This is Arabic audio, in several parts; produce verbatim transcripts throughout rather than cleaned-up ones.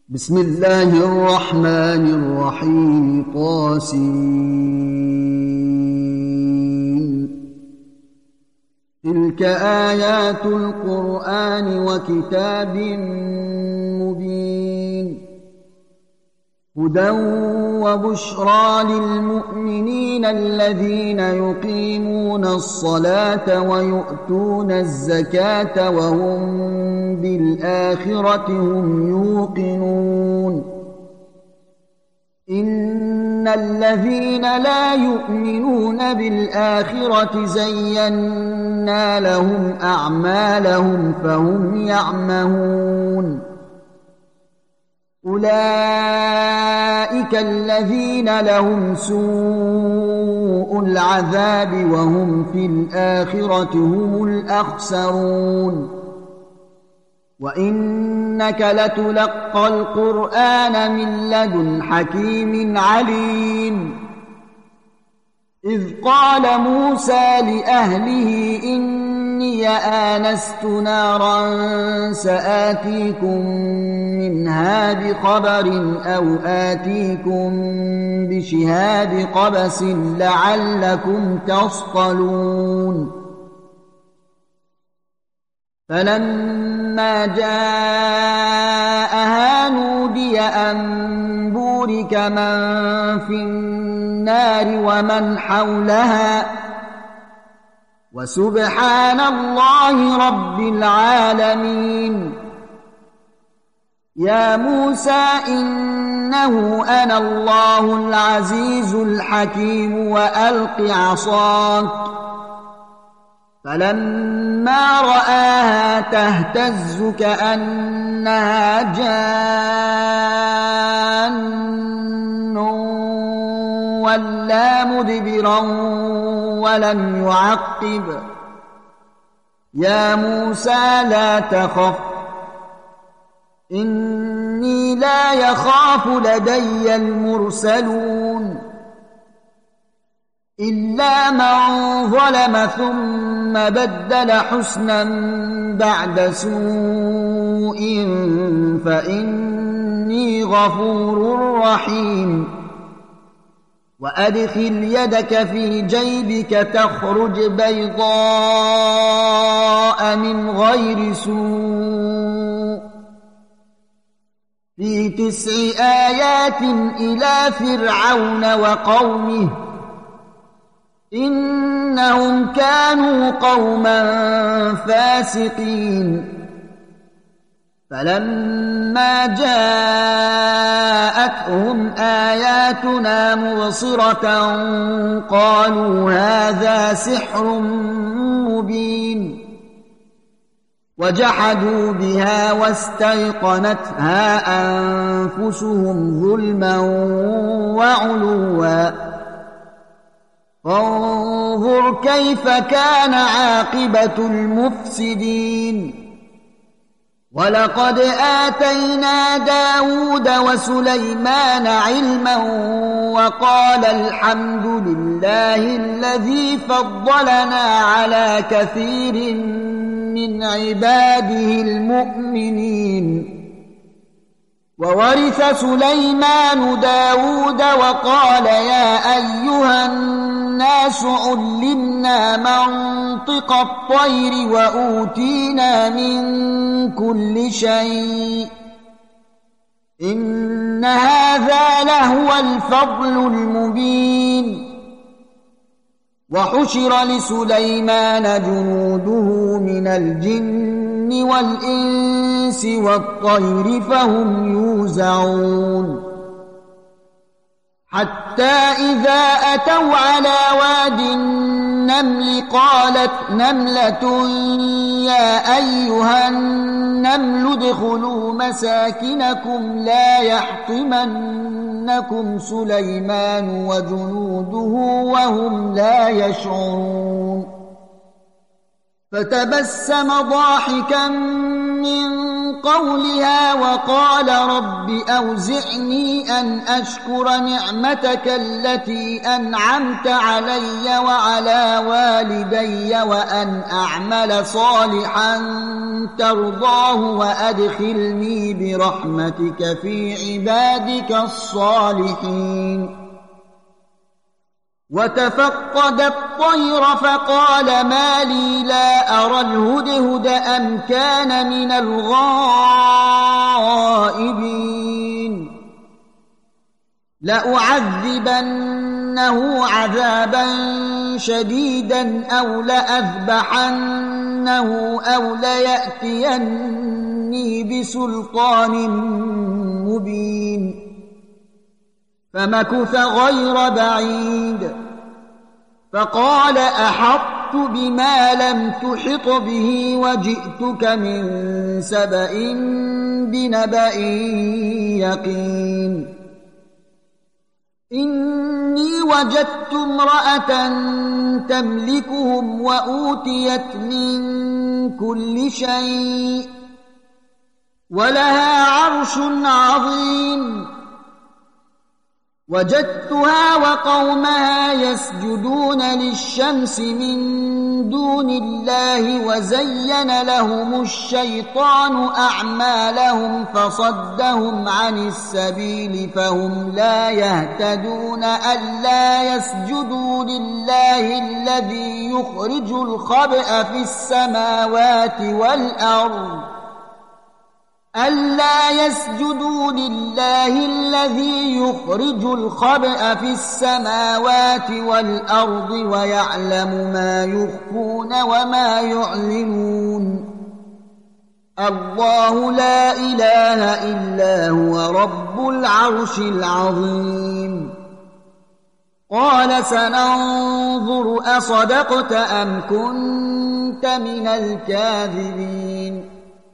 بسم الله الرحمن الرحيم طاسين تلك آيات القرآن وكتاب مبين هدى وبشرى للمؤمنين الذين يقيمون الصلاة ويؤتون الزكاة وهم بالآخرة هم يوقنون إن الذين لا يؤمنون بالآخرة زينا لهم أعمالهم فهم يعمهون أولئك الذين لهم سوء العذاب وهم في الآخرة هم الأخسرون وإنك لتلقى القرآن من لدن حكيم عليم إذ قال موسى لأهله إني آنست نارا سآتيكم منها بخبر أو آتيكم بشهاب قبس لعلكم تصطلون فلما جاءها نودي أن بورك من في النار ومن حولها وسبحان الله رب العالمين يا موسى إنه أنا الله العزيز الحكيم وألق عصاك فلما رآها تهتز كأنها جان ولا مدبرا ولم يعقب يا موسى لا تخف إني لا يخاف لدي المرسلون إلا من ظلم ثم بدل حسنا بعد سوء فإني غفور رحيم وأدخل يدك في جيبك تخرج بيضاء من غير سوء في تسع آيات إلى فرعون وقومه إنهم كانوا قوما فاسقين فلما جاءتهم آياتنا مبصرة قالوا هذا سحر مبين وجحدوا بها واستيقنتها أنفسهم ظلما وعلوا فانظر كيف كان عاقبة المفسدين ولقد آتينا داود وسليمان علما وقال الحمد لله الذي فضلنا على كثير من عباده المؤمنين وورث سليمان داود وقال يا أيها الناس علمنا منطق الطير وأوتينا من كل شيء إن هذا لهو الفضل المبين وحشر لسليمان جنوده من الجن والإنس والطير فهم يوزعون حتى إذا أتوا على واد النمل قالت نملة يا أيها النمل ادخلوا مساكنكم لا يحطمنكم سليمان وجنوده وهم لا يشعرون فتبسم ضاحكا من قولها وقال رب أوزعني أن أشكر نعمتك التي أنعمت علي وعلى والدي وأن أعمل صالحا ترضاه وأدخلني برحمتك في عبادك الصالحين. وتفقد الطير فقال ما لي لا أرى الهدهد أم كان من الغائبين. لأعذبنه عذابا شديدا أو لأذبحنه أو ليأتيني بسلطان مبين. فمكث غير بعيد فقال أحطت بما لم تحط به وجئتك من سبأ بنبأ يقين. إني وجدت امرأة تملكهم وأوتيت من كل شيء ولها عرش عظيم. وجدتها وقومها يسجدون للشمس من دون الله وزين لهم الشيطان أعمالهم فصدهم عن السبيل فهم لا يهتدون. ألا يسجدوا لله الذي يخرج الخبأ في السماوات والأرض ألا يسجدوا لله الذي يخرج الخبأ في السماوات والأرض ويعلم ما يخفون وما يعلنون. الله لا إله إلا هو رب العرش العظيم. قال سننظر أصدقت أم كنت من الكاذبين.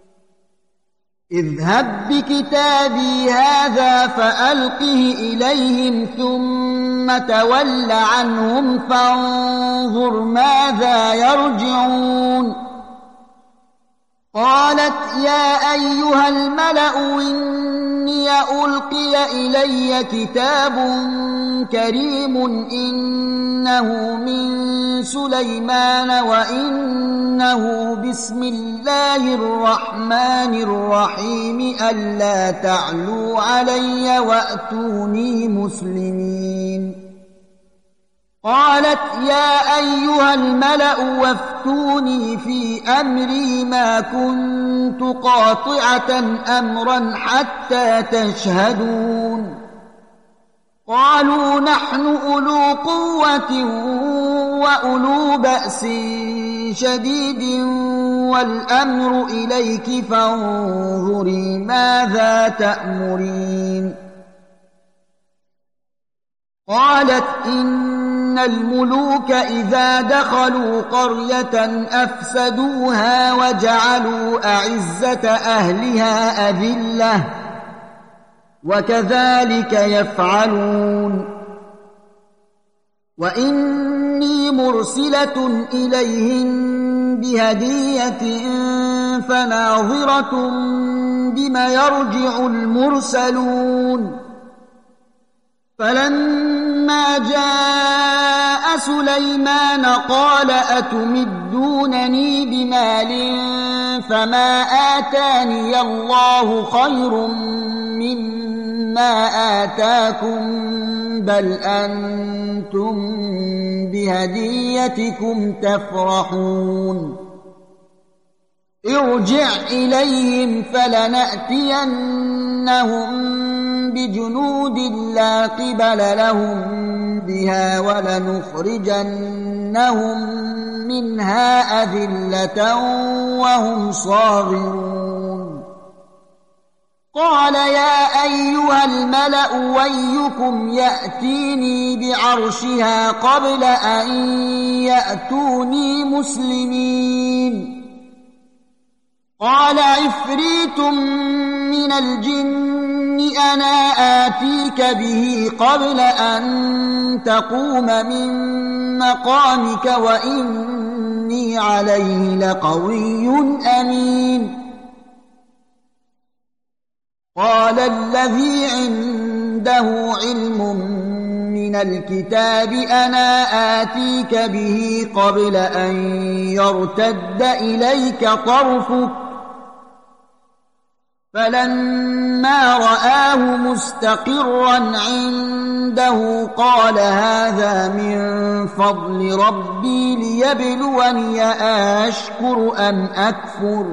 اذهب بكتابي هذا فألقه إليهم ثم تول عنهم فانظر ماذا يرجعون. قالت يا أيها الملأ إني ألقي إلي كتاب كريم إنه من سليمان وإنه بسم الله الرحمن الرحيم ألا تعلوا علي وأتوني مسلمين. قالت يا أيها الملأ وافتوني في أمري ما كنت قاطعة أمرا حتى تشهدون. قالوا نحن أولو قوة وأولو بأس شديد والأمر إليك فانظري ماذا تأمرين. قالت إن الملوك إذا دخلوا قرية أفسدوها وجعلوا أعزة أهلها أذلة وكذلك يفعلون. وإني مرسلة إليهم بهدية فناظرة بما يرجع المرسلون. فلما جاء سليمان قال أتمدونني بمال فما آتاني الله خير مما آتاكم بل أنتم بهديتكم تفرحون. ارجع إليهم فلنأتينهم بجنود لا قبل لهم بها ولنخرجنهم منها أذلة وهم صاغرون. قال يا أيها الملأ ويكم يأتيني بعرشها قبل أن يأتوني مسلمين. قال عفريت من الجن أنا آتيك به قبل أن تقوم من مقامك وإني عليه لقوي أمين. قال الذي عنده علم من الكتاب أنا آتيك به قبل أن يرتد إليك طرفك فلما رآه مستقرا عنده قال هذا من فضل ربي ليبلوني أشكر أم أكفر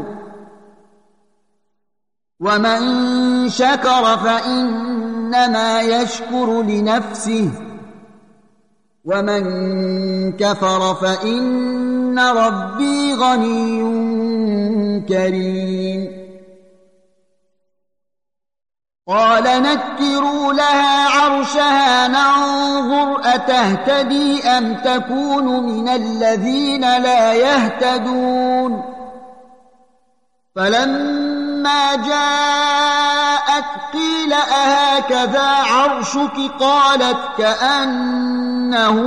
ومن شكر فإنما يشكر لنفسه ومن كفر فإن ربي غني كريم قال نكروا لها عرشها ننظر أتهتدي أم تكون من الذين لا يهتدون فلما جاءت قيل أهكذا عرشك قالت كأنه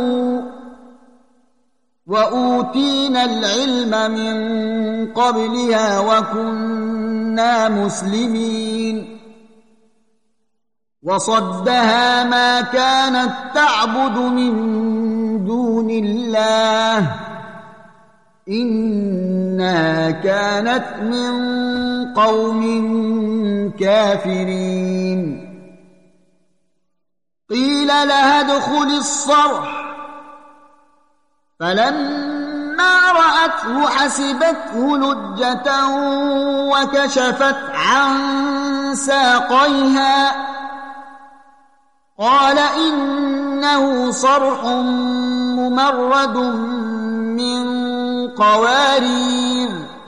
وأوتينا العلم من قبلها وكنا مسلمين وصدها ما كانت تعبد من دون الله إنها كانت من قوم كافرين قيل لها ادخل الصرح فلما رأته حسبته لجة وكشفت عن ساقيها قال إنه صرح ممرد من قوارير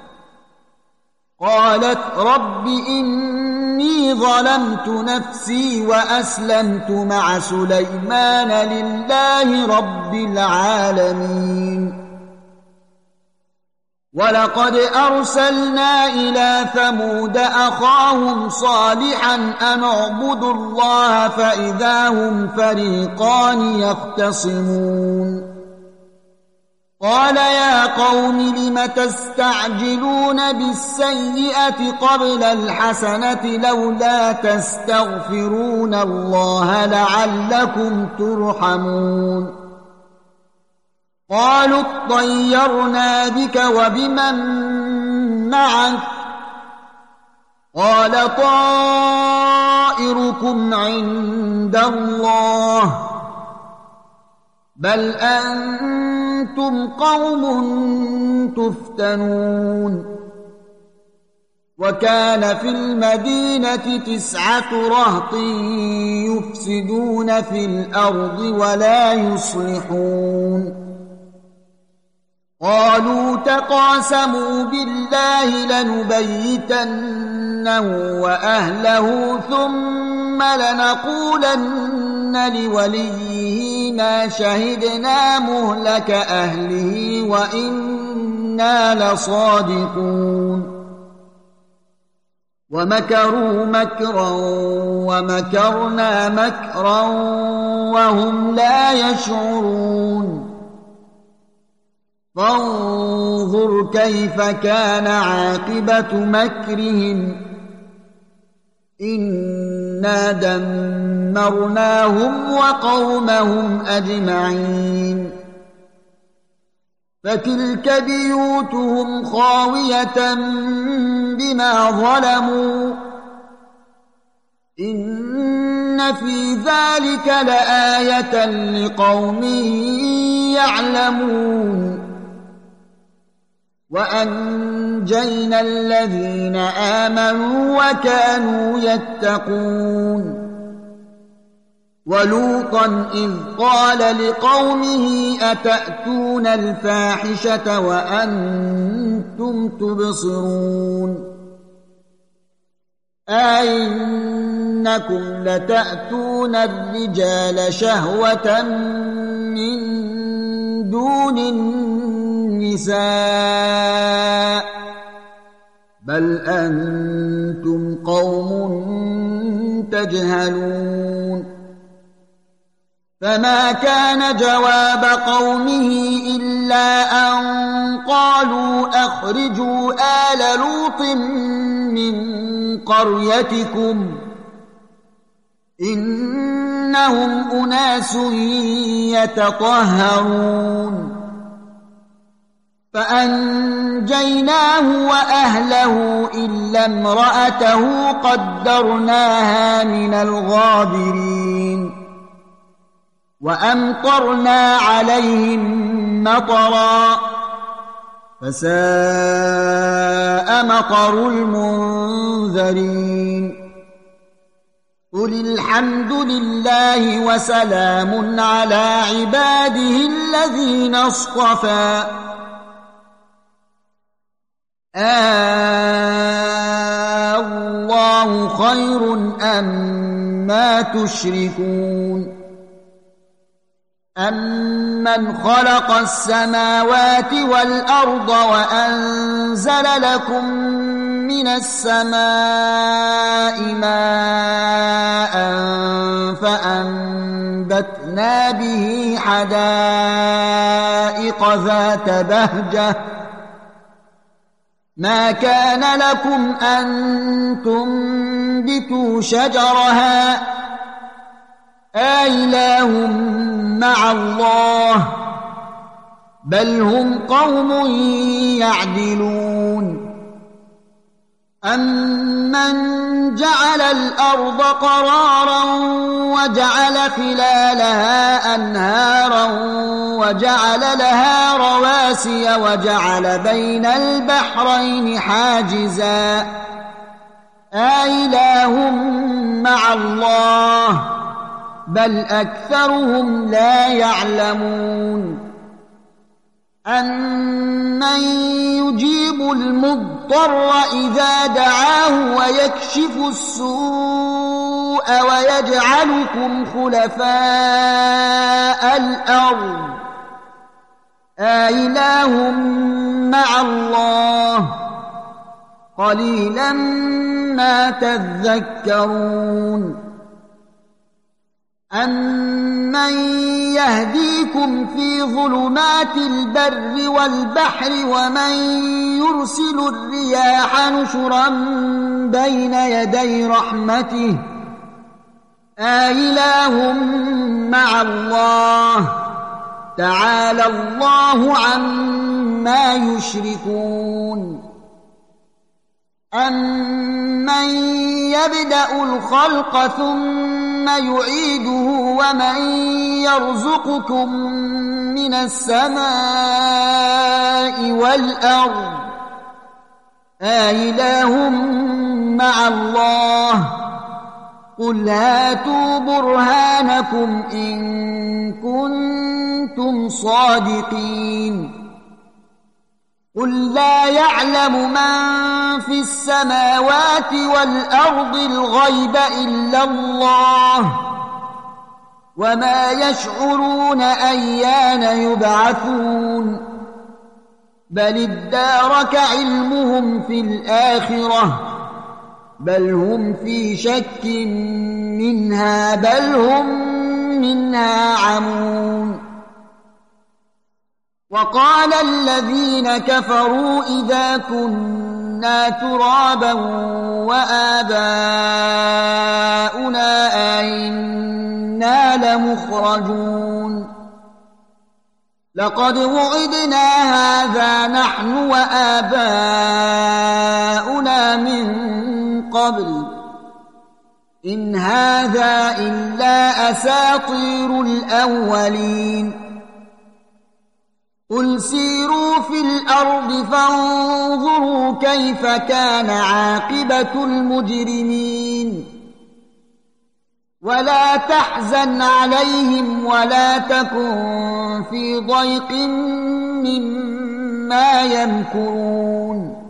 قالت رب إني ظلمت نفسي وأسلمت مع سليمان لله رب العالمين ولقد أرسلنا إلى ثمود أخاهم صالحا أن اعبدوا الله فإذا هم فريقان يختصمون قال يا قوم لم تستعجلون بالسيئة قبل الحسنة لولا تستغفرون الله لعلكم ترحمون قالوا اطيرنا بك وبمن معك قال طائركم عند الله بل أنتم قوم تفتنون وكان في المدينة تسعة رهط يفسدون في الأرض ولا يصلحون قالوا تقاسموا بالله لنبيتنه وأهله ثم لنقولن لوليه ما شهدنا مهلك أهله وإنا لصادقون ومكروا مكرا ومكرنا مكرا وهم لا يشعرون فانظر كيف كان عاقبة مكرهم إنا دمرناهم وقومهم أجمعين فتلك بيوتهم خاوية بما ظلموا إن في ذلك لآية لقوم يعلمون وأنجينا الذين آمنوا وكانوا يتقون ولوطا إذ قال لقومه أتأتون الفاحشة وأنتم تبصرون أئنكم لتأتون الرجال شهوة من دون النساء بل أنتم قوم تجهلون فما كان جواب قومه إلا أن قالوا أخرجوا آل لوط من قريتكم إنهم أناس يتطهرون فأنجيناه وأهله إلا امرأته قدرناها من الغابرين وأمطرنا عليهم مطرا فساء مطر المنذرين قل الحمد لله وسلام على عباده الذين اصطفى الله خير أما تشركون أمن خلق السماوات والأرض وأنزل لكم من السماء ماء فأنبتنا به حدائق ذات بهجة ما كان لكم أن تنبتوا شجرها أإله مع الله بل هم قوم يعدلون أمن جعل الأرض قرارا وجعل خلالها أنهارا وجعل لها رواسي وجعل بين البحرين حاجزا أإله مع الله بل أكثرهم لا يعلمون أمن يجيب المضطر إذا دعاه ويكشف السوء ويجعلكم خلفاء الأرض أإله مع الله قليلا ما تذكرون أمن يهديكم في ظلمات البر والبحر ومن يرسل الرياح نشرا بين يدي رحمته أإله مع الله تعالى الله عما يشركون أمن يبدأ الخلق ثم يعيده ومن يرزقكم من السماء والأرض أإله مع الله قل هاتوا برهانكم إن كنتم صادقين قل لا يعلم من في السماوات والأرض الغيب إلا الله وما يشعرون أيان يبعثون بل ادارك علمهم في الآخرة بل هم في شك منها بل هم منها عمون وقال الذين كفروا إذا كنا ترابا وآباؤنا أئنا لمخرجون لقد وعدنا هذا نحن وآباؤنا من قبل إن هذا إلا أساطير الأولين قل سيروا في الأرض فانظروا كيف كان عاقبة المجرمين ولا تحزن عليهم ولا تكن في ضيق مما يمكرون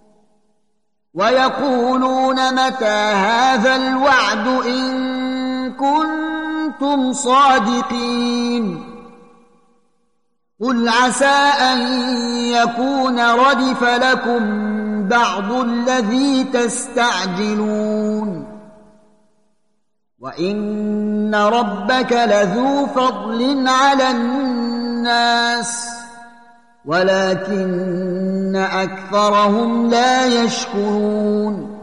ويقولون متى هذا الوعد إن كنتم صادقين قل عسى أن يكون ردف لكم بعض الذي تستعجلون وإن ربك لذو فضل على الناس ولكن أكثرهم لا يشكرون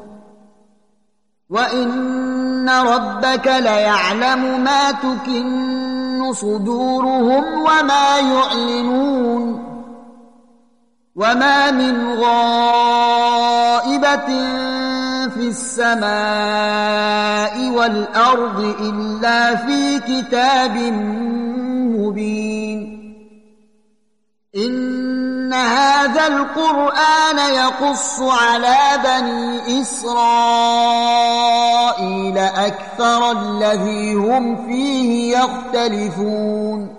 وإن ربك ليعلم ما تكن صدورهم وما يعلنون وما من غائبة في السماء والأرض إلا في كتاب مبين إن هذا القرآن يقص على بني إسرائيل أكثر الذي هم فيه يختلفون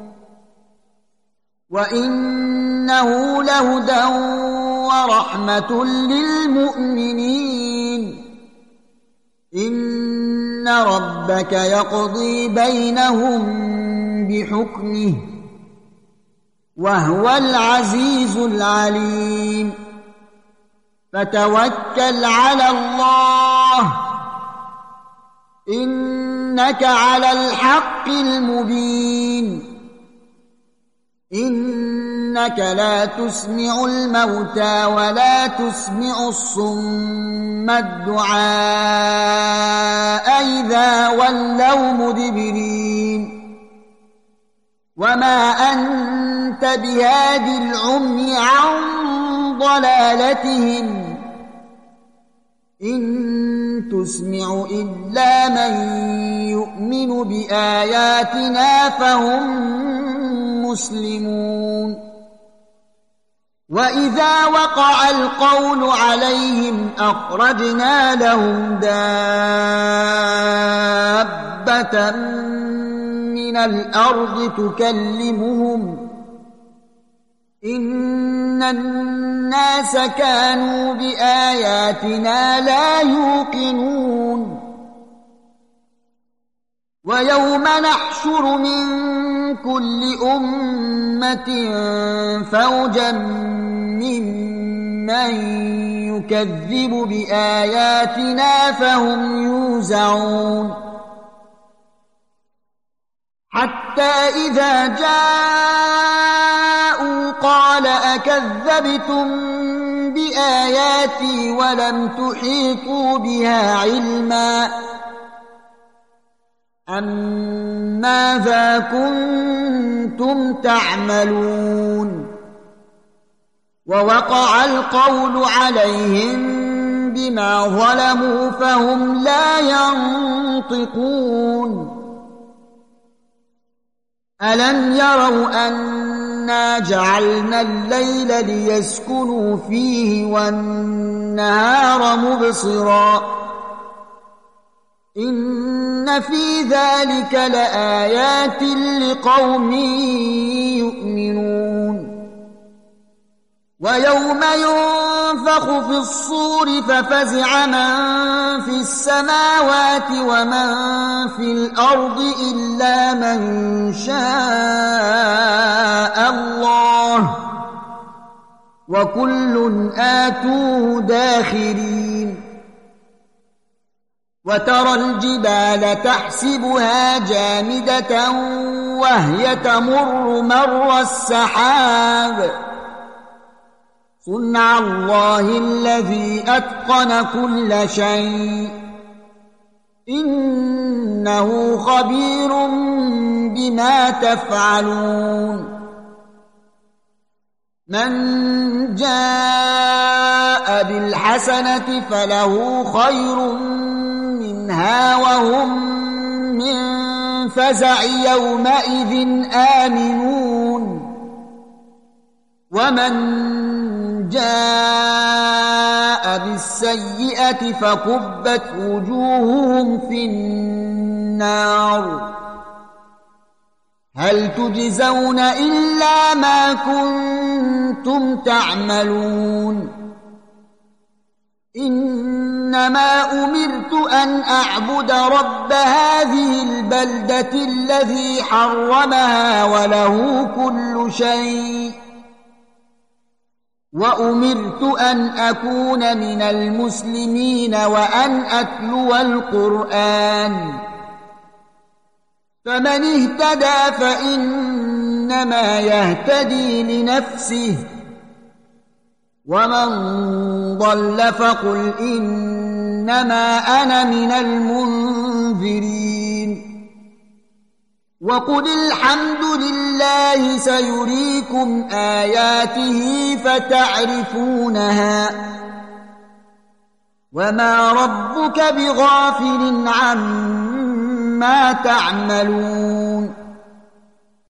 وإنه لهدى ورحمة للمؤمنين إن ربك يقضي بينهم بحكمه وهو العزيز العليم فتوكل على الله إنك على الحق المبين إنك لا تسمع الموتى ولا تسمع الصم الدعاء إذا ولوا مدبرين وما أنت بهاد العمي عن ضلالتهم إن تسمع إلا من يؤمن بآياتنا فهم مسلمون وإذا وقع القول عليهم أخرجنا لهم دابة من الأرض تكلمهم إن الناس كانوا بآياتنا لا يوقنون ويوم نحشر من كل أمة فوجا ممن يكذب بآياتنا فهم يوزعون حتى إذا جاءوا قال أكذبتم بآياتي ولم تحيطوا بها علما أم ماذا كنتم تعملون ووقع القول عليهم بما ظلموا فهم لا ينطقون ألم يروا أنا جعلنا الليل ليسكنوا فيه والنهار مبصرا إن في ذلك لآيات لقوم يؤمنون ويوم ينفخ في الصور ففزع من في السماوات ومن في الأرض إلا من شاء الله وكل آتوه داخرين وترى الجبال تحسبها جامدة وهي تمر مر السحاب صنع الله الذي أتقن كل شيء إنه خبير بما تفعلون من جاء بالحسنة فله خير منها وهم من فزع يومئذ آمنون ومن جاء بالسيئة فكبت وجوههم في النار هل تجزون إلا ما كنتم تعملون إنما أمرت أن أعبد رب هذه البلدة الذي حرمها وله كل شيء وأمرت أن أكون من المسلمين وأن أتلو القرآن فمن اهتدى فإنما يهتدي لنفسه ومن ضل فقل إنما أنا من المنذرين وقل الحمد لله سيريكم آياته فتعرفونها وما ربك بغافل عما تعملون